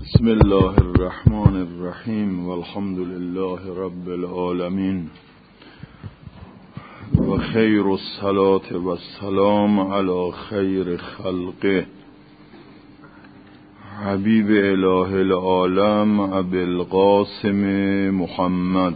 بسم الله الرحمن الرحیم والحمد لله رب العالمین و خیر الصلاة و السلام علی خیر خلقه حبیب اله العالم ابی القاسم محمد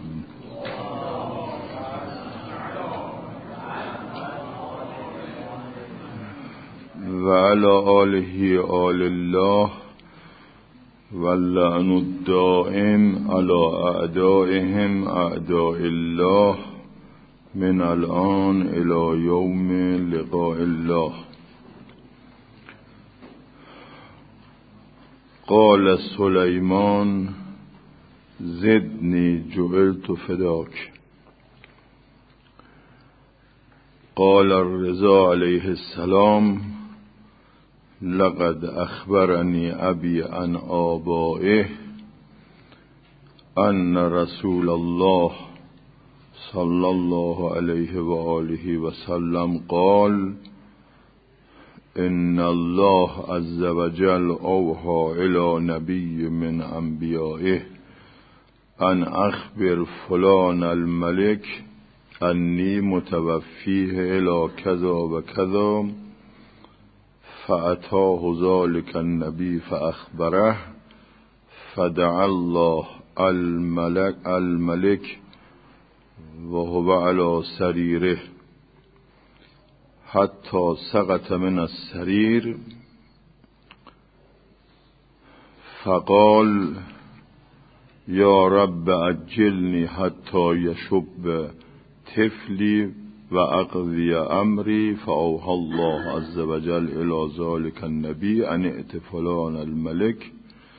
و علی آله آل الله واللعن الدائم على اعدائهم اعداء الله من الان الى یوم لقاء الله. قال سلیمان زدنی جعلت فداک. قال الرضا علیه السلام لقد اخبرني ابي عن آبائه ان رسول الله صلى الله عليه وآله وسلم قال ان الله عز وجل اوحى الى نبي من انبيائه ان اخبر فلان الملك اني متوفيه الى كذا وكذا، فأتاه ذلك النبي فأخبره فدعا الله الملك وهو على سريره حتى سقط من السرير فقال يا رب أجلني حتى يشب طفلي وأقضي أمري، فأوحى الله عز وجل إلى ذلك النبي أن ائت فلان الملك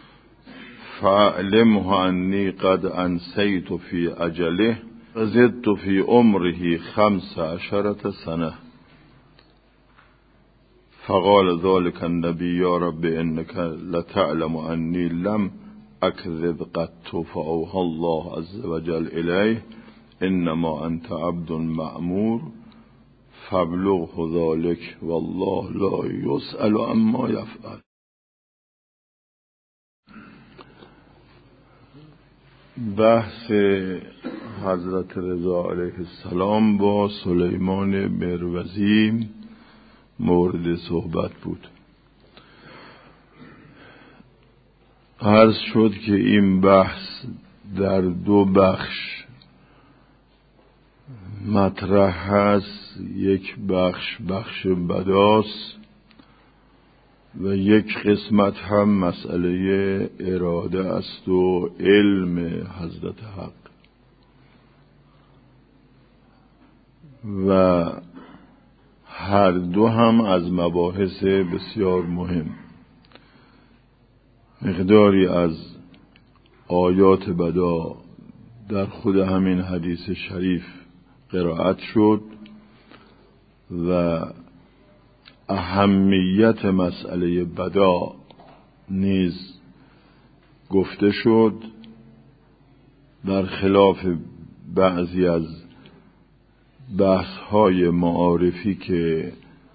فأعلمه أني قد أنسيت في أجله وزدت في عمره 15 سنة. فقال ذلك النبي يا رب إنك لتعلم أني لم أكذب قط، فأوحى الله عز وجل إليه انما انت عبد مأمور فابلغه ذلك والله لا يسأل عما يفعل. بحث حضرت رضا علیه السلام با سلیمان مروزی مورد صحبت بود. عرض شد که این بحث در 2 بخش مطرح هست. یک بخش بداست و یک قسمت هم مسئله اراده است و علم حضرت حق، و هر دو هم از مباحث بسیار مهم. مقداری از آیات بدا در خود همین حدیث شریف قرائت شد و اهمیت مسئله بدا نیز گفته شد، برخلاف بعضی از بحث‌های معارفی که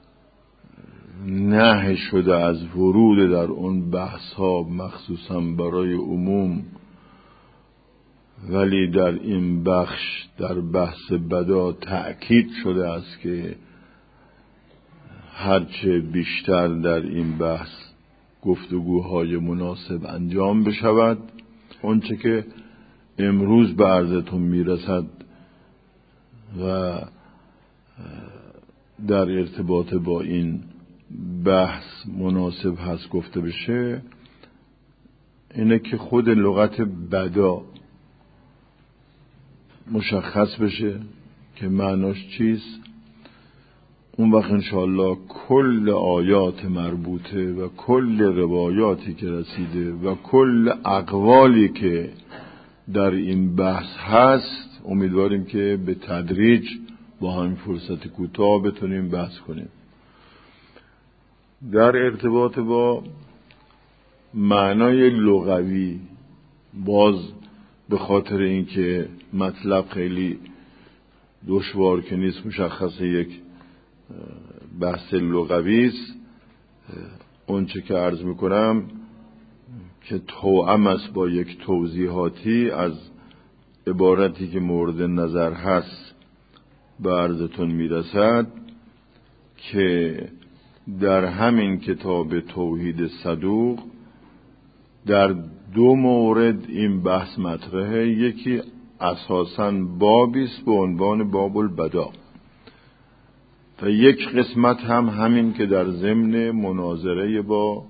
نهی شده از ورود در اون بحث‌ها مخصوصا برای عموم، ولی در این بخش در بحث بدا تأکید شده است که هرچه بیشتر در این بحث گفتگوهای مناسب انجام بشود، اونچه که امروز به عرضتون میرسد و در ارتباط با این بحث مناسب هست گفته بشه، اینه که خود لغت بدا مشخص بشه که معناش چیست. اون وقت انشاءالله کل آیات مربوطه و کل روایاتی که رسیده و کل اقوالی که در این بحث هست امیدواریم که به تدریج با همین فرصت کوتاه بتونیم بحث کنیم. در ارتباط با معنای لغوی، باز به خاطر اینکه مطلب خیلی دشوار که نیست، مشخص یک بحث لغوی است، اون چه که عرض میکنم که توأم است با یک توضیحاتی از عبارتی که مورد نظر هست به عرضتون میرسد که در همین کتاب توحید صدوق در دو مورد این بحث مطرحه. یکی اساساً بابی است به عنوان باب البدا و یک قسمت هم همین که در ضمن مناظره با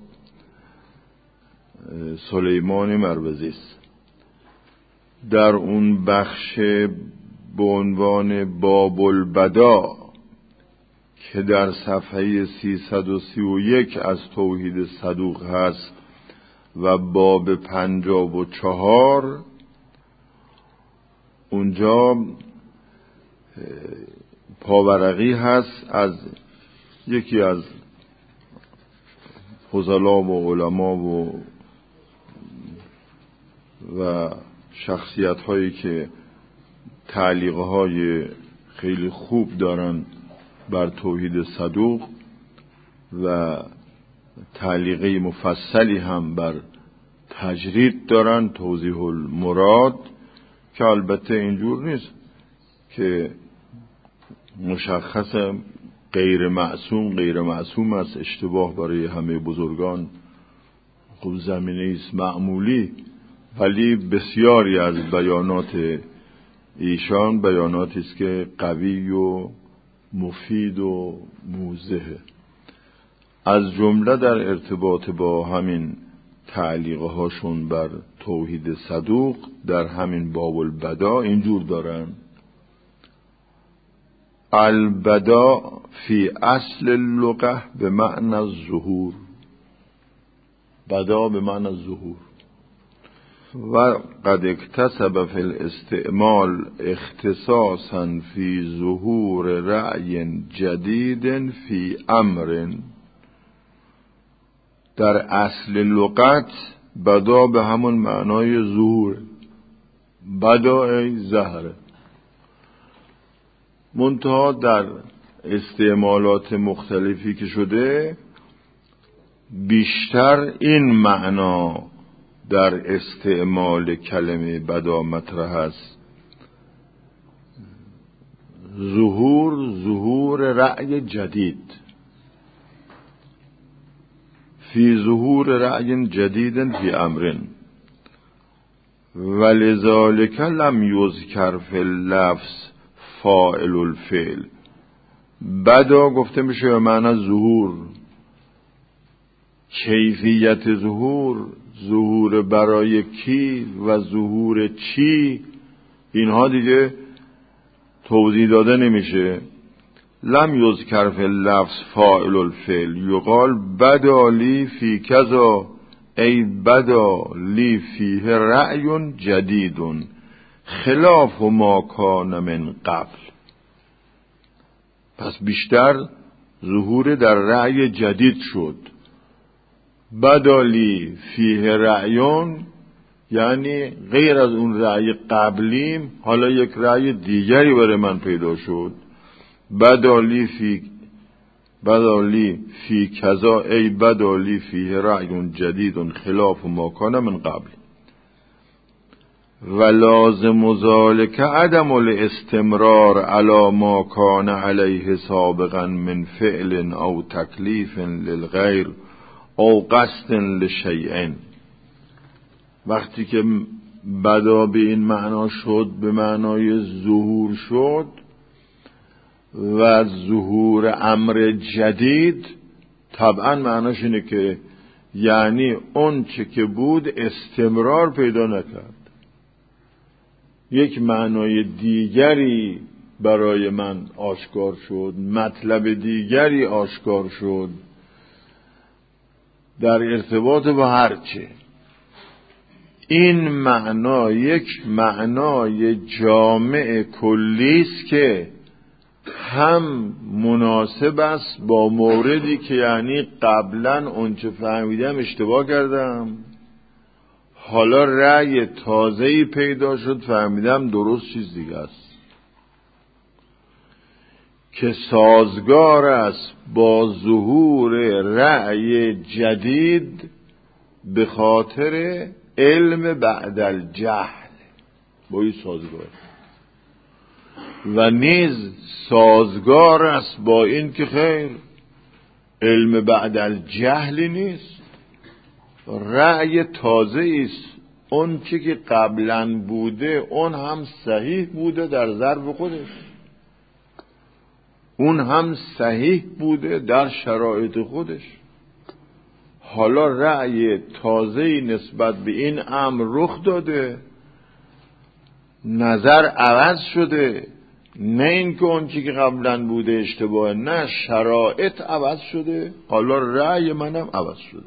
سلیمان مروزی است. در اون بخش به عنوان باب البدا که در صفحه 331 از توحید صدوق هست و باب 54 اونجا پاورقی هست از یکی از فضلا و علما و شخصیت هایی که تعلیق های خیلی خوب دارن بر توحید صدوق و تعلیقی مفصلی هم بر تجرید دارن، توضیح المراد، که البته اینجور نیست که مشخص غیر معصوم است، اشتباه برای همه بزرگان خب زمینه است معمولی، ولی بسیاری از بیانات ایشان بیاناتی است که قوی و مفید و موضحه. از جمله در ارتباط با همین تعلیقه هاشون بر توحید صدوق در همین باب البدا اینجور دارن: البدا فی اصل اللغة به معنی الظهور. بدا به معنی الظهور و قد اکتسب فی الاستعمال اختصاصا فی ظهور رأی جدید فی امر. در اصل لغت بدا به همون معنای ظهور، بدا ای ظهره، منتها در استعمالات مختلفی که شده بیشتر این معنا در استعمال کلمه بدا مطرح است: ظهور رأی جدید، فی ظهور رأی جدید فی امر، ولذالک لم یذکر فی اللفظ فاعل الفعل. بدا گفته میشه به معنی ظهور. کیفیت ظهور برای کی و ظهور چی، اینها دیگه توضیح داده نمیشه. لم یذکر فی اللفظ فاعل الفعل، یقال بدا لی فی کذا، ای بدا لی فیه رأی جدید خلاف ما کان من قبل. پس بیشتر ظهور در رأی جدید شد. بدا لی فیه رأیون یعنی غیر از اون رأی قبلیم حالا یک رأی دیگری برای من پیدا شد. بدا لی فی کذا، ای بدا لی فیه رأی جدید خلاف ما کان من قبل. و لازم ذلک عدم الاستمرار علی ما کان علیه سابقا من فعل او تکلیف للغیر او قصد لشیء. وقتی که بدا به این معنا شد، به معنای ظهور شد و ظهور امر جدید، طبعا معناش اینه که یعنی اون چه که بود استمرار پیدا نکرد، یک معنای دیگری برای من آشکار شد، مطلب دیگری آشکار شد در ارتباط با هرچه. این معنا یک معنای جامع کلی است که هم مناسب است با موردی که یعنی قبلا اون چه فهمیدم اشتباه کردم، حالا رأی تازه‌ای پیدا شد فهمیدم درست چیز دیگه است، که سازگار است با ظهور رأی جدید به خاطر علم بعد الجهل با این سازگار و نیز سازگار است با این که خیر علم بعد الجهل نیست، رأی تازه است. اون چی که قبلا بوده اون هم صحیح بوده در ظرف خودش، اون هم صحیح بوده در شرایط خودش. حالا رأی تازه‌ای نسبت به این امر رخ داده، نظر عوض شده، نه اینکه اون چی که قبلا بوده اشتباه، نه شرایط عوض شده، حالا رأی منم عوض شده،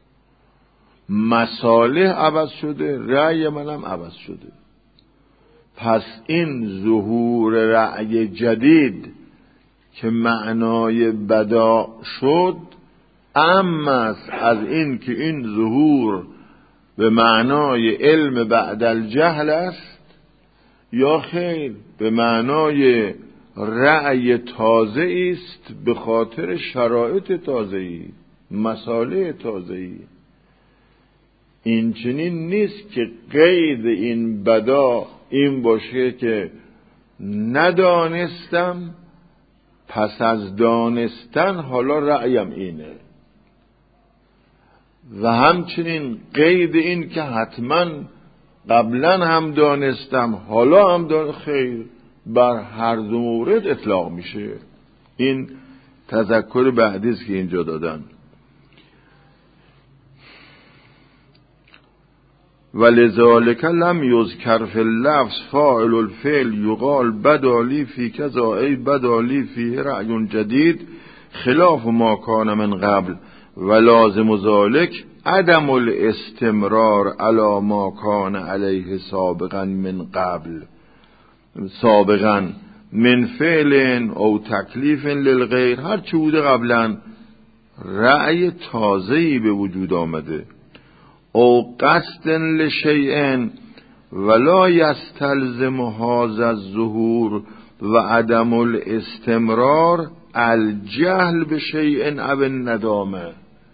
مصالح عوض شده، رأی منم عوض شده. پس این ظهور رأی جدید که معنای بدا شد اما از این که این ظهور به معنای علم بعد الجهل است یا خیر به معنای رأی تازه است به خاطر شرایط تازه‌ای، مصالح تازه‌ای. این چنین نیست که قید این بدا این باشه که ندانستم پس از دانستن حالا رأیم اینه، و همچنین قید این که حتما قبلا هم دانستم حالا هم خیر، بر هر دو مورد اطلاق میشه. این تذکر بعدی است که اینجا دادن. ولذالک لم یذکر فی اللفظ فاعل الفعل یقال بدالی فی کذا ای بدالی فی رأی جدید خلاف ما کان من قبل و لازم ذلک عدم الاستمرار علی ما کان علیه سابقا من قبل سابقا من فعل او تکلیف للغیر. هر چی بوده قبلا رأی تازه‌ای به وجود آمده او قصد لشیء ولا یستلزم هذا الظهور و عدم الاستمرار الجهل بشیء او الندامه.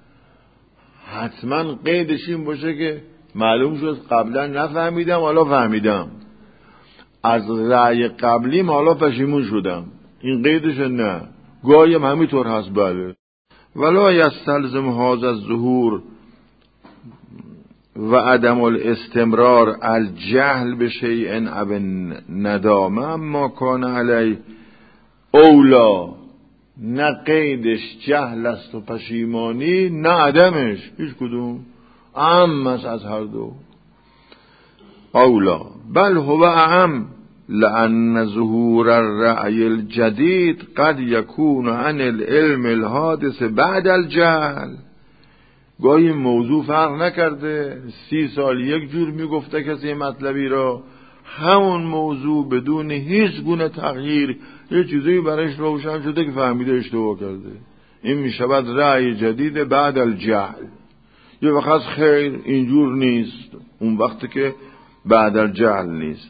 حتما قیدش این باشه که معلوم شد قبلا نفهمیدم حالا فهمیدم، از رأی قبلیم حالا پشیمون شدم، این قیدش نه. گاهی هم همینطور هست. بله. ولا یستلزم هذا الظهور و عدم الاستمرار الجهل بشیء او ندامه ما کان علی اولا. نه قیدش جهل است و پشیمانی، نه عدمش، هیچ کدوم، اما از هر دو اولا. بل هو اهم لأن ظهور الرأی الجدید قد یکون عن العلم الحادث بعد الجهل. گاهی موضوع فرق نکرده، 30 سال یک جور میگفته کسی مطلبی را، همون موضوع بدون هیچ گونه تغییر یه چیزی برایش روشن شده که فهمیده اشتباه کرده. این میشود رأی جدید بعد الجهل. یه وقت خیر اینجور نیست، اون وقت که بعد الجهل نیست.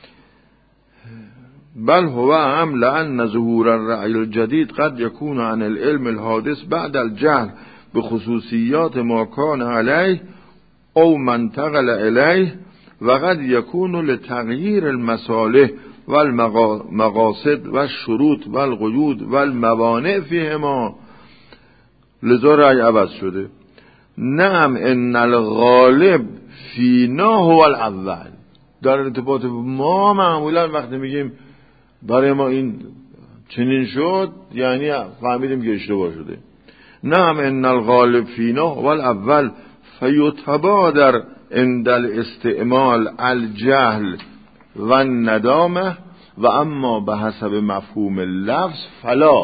بل هو هم لأن ظهور الرأی الجدید قد يكون عن العلم الحادث بعد الجهل بخصوصیات ما کان علیه او منتقل الیه و قد یکون لتغییر المصالح والمقاصد والشروط والقیود والموانع فیهما. لذا رأی عوض شده. نعم ان الغالب فینا هو الاول. در ارتباط ما معمولا وقتی میگیم برای ما این چنین شد یعنی فهمیدیم که اشتباه شده. نعم ان الغالب فینا هو الاول فیتبادر عند الاستعمال الجهل و الندامه و اما به حسب مفهوم اللفظ فلا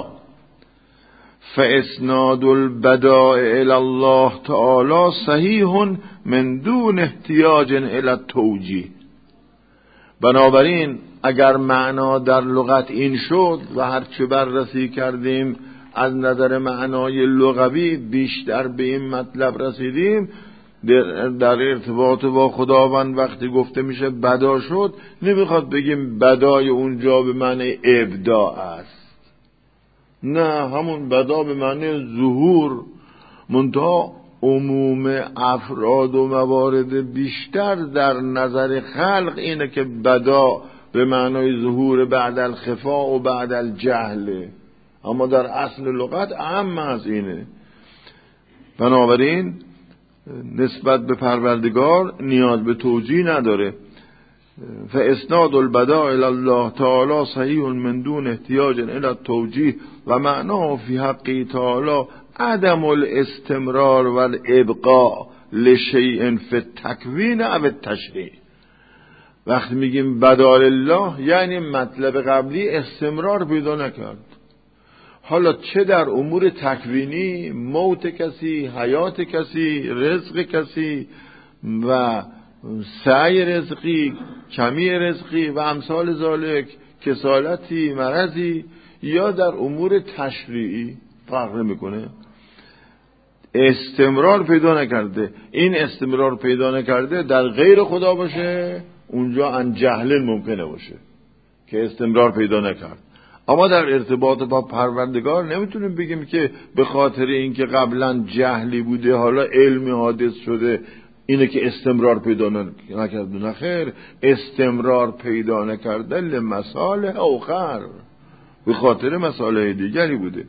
فاسناد البدائع الى الله تعالی صحیح من دون احتیاج الى التوجیه. بنابراین اگر معنا در لغت این شد و هرچه بررسی کردیم از نظر معنای لغوی بیشتر به این مطلب رسیدیم، در ارتباط با خداوند وقتی گفته میشه بدا شد، نمیخواد بگیم بدای اونجا به معنی ابداع است، نه، همون بدا به معنی ظهور. منتها عموم افراد و موارد بیشتر در نظر خلق اینه که بدا به معنای ظهور بعد الخفا و بعد الجهل، اما در اصل لغت اهم از اینه. بنابراین نسبت به پروردگار نیاز به توجیه نداره. فاسناد البداء الی الله تعالی صحیح من دون احتیاج الی التوجیه و معناه فی حقه تعالی عدم الاستمرار و الابقاء لشیء فی التکوین او التشریع. وقتی میگیم بداء الله یعنی مطلب قبلی استمرار پیدا نکرد. حالا چه در امور تکوینی، موت کسی، حیات کسی، رزق کسی و سعی رزقی، کمی رزقی و امثال ذالک، کسالتی، مرضی، یا در امور تشریعی فرق میکنه. استمرار پیدا نکرده. این استمرار پیدا نکرده در غیر خدا باشه، اونجا ان جهل ممکنه باشه که استمرار پیدا نکرد. اما در ارتباط با پروردگار نمیتونیم بگیم که به خاطر اینکه قبلا جهلی بوده حالا علمی حادث شده اینه که استمرار پیدا نکرده. نه خیر، استمرار پیدا نکرده لمصالح اخر، به خاطر مصالح دیگری بوده.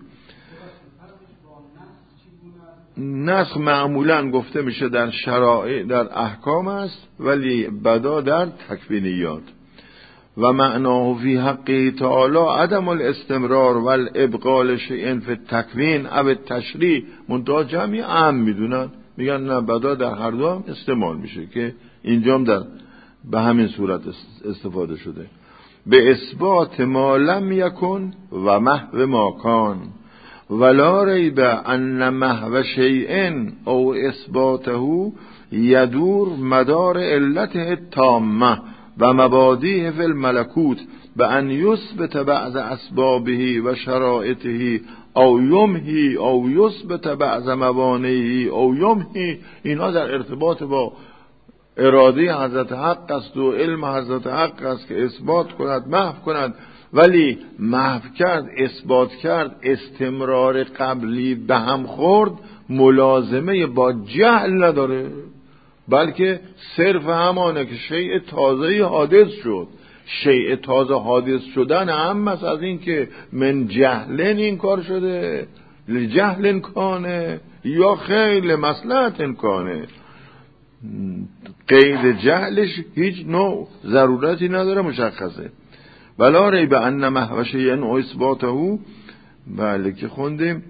نسخ معمولا گفته میشه در شرایع، در احکام است، ولی بدا در تکوینیات. و معناه فی حقه تعالی عدم الاستمرار و الابقاء لشیء فی التکوین او التشریع. منتها جمعی عام میدونن، میگن نه بدا در هر دو هم استعمال میشه، که اینجام در به همین صورت استفاده شده. به اثبات ما لم یکن و محو ما کان ولا ریب ان محو شیء او اثباته یدور مدار علته التامه و مبادیه فی الملکوت به ان یثبت بعض اسبابه و شرائطه او یمحی او یثبت بعض موانعه او یمحی. اینا در ارتباط با اراده حضرت حق است و علم حضرت حق است که اثبات کند، محو کند. ولی محو کرد، اثبات کرد، استمرار قبلی به هم خورد، ملازمه با جهل نداره، بلکه صرف همانه که شیء تازه حادث شد. شیء تازه حادث شدن هم است از این که من جهلن این کار شده، لجهل کانه یا خیل مصلحت کانه. قید جهلش هیچ نوع ضرورتی نداره، مشخصه. ولا ریب ان محو شیء و اثباته، بله که خوندیم،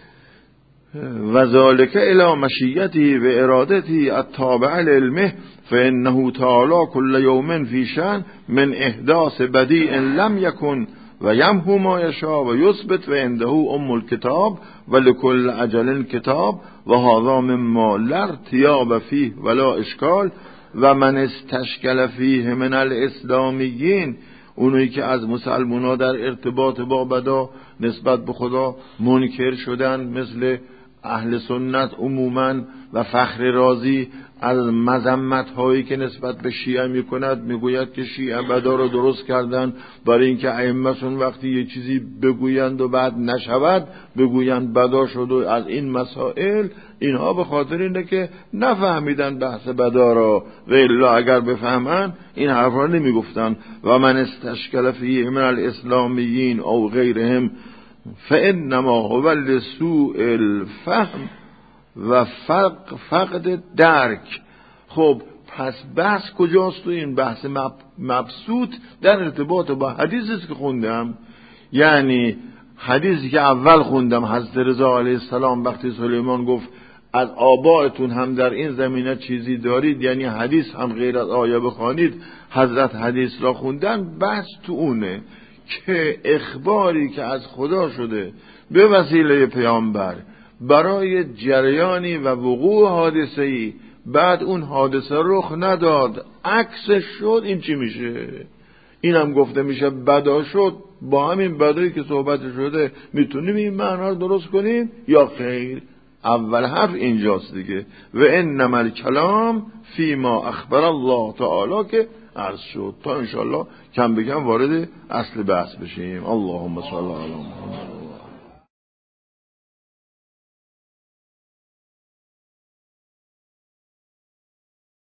و ذالک الی مشیته و ارادته التابع لعلمه فانه تعالی کل یوم فی شأن من احداث بدیع لم یکن و یمحو ما یشاء و یثبت و عنده ام الکتاب و لکل اجل کتاب و هذا مما لا ارتیاب فیه ولا اشکال و من استشکل فیه من الاسلامیین. اونایی که از مسلمان‌ها در ارتباط با بدا نسبت به خدا منکر شدن، مثل اهل سنت عموماً و فخر رازی، از مذمت هایی که نسبت به شیعه میکند، میگوید که شیعه بدا رو درست کردن برای اینکه ائمه‌شون وقتی یه چیزی بگویند و بعد نشود بگویند بدا شد. و از این مسائل اینها به خاطر اینه که نفهمیدن بحث بدا را، و الا اگر بفهمن این حرفا نمیگفتن. و من استشکل فیه من الاسلامیین او غیرهم فانما هو لسوء الفهم و فقد درک. خب پس بحث کجاست؟ تو این بحث مبسوط در ارتباط با حدیثی که خوندم، یعنی حدیثی که اول خوندم حضرت رضا علیه السلام وقتی سلیمان گفت از آبائتون هم در این زمینه چیزی دارید، یعنی حدیث هم غیر از آیه بخوانید، حضرت حدیث را خوندن. بحث تو اونه که اخباری که از خدا شده به وسیله پیامبر برای جریانی و وقوع حادثه‌ای، بعد اون حادثه رخ نداد، عکسش شد، این چی میشه؟ این هم گفته میشه بدا شد. با همین بدایی که صحبت شده میتونیم این معنا رو درست کنیم یا خیر؟ اول حرف اینجاست دیگه. و انما الکلام فیما اخبر الله تعالی که عرض شد، تا انشالله کم به کم وارد اصل بحث بشیم. اللهم صل علی محمد.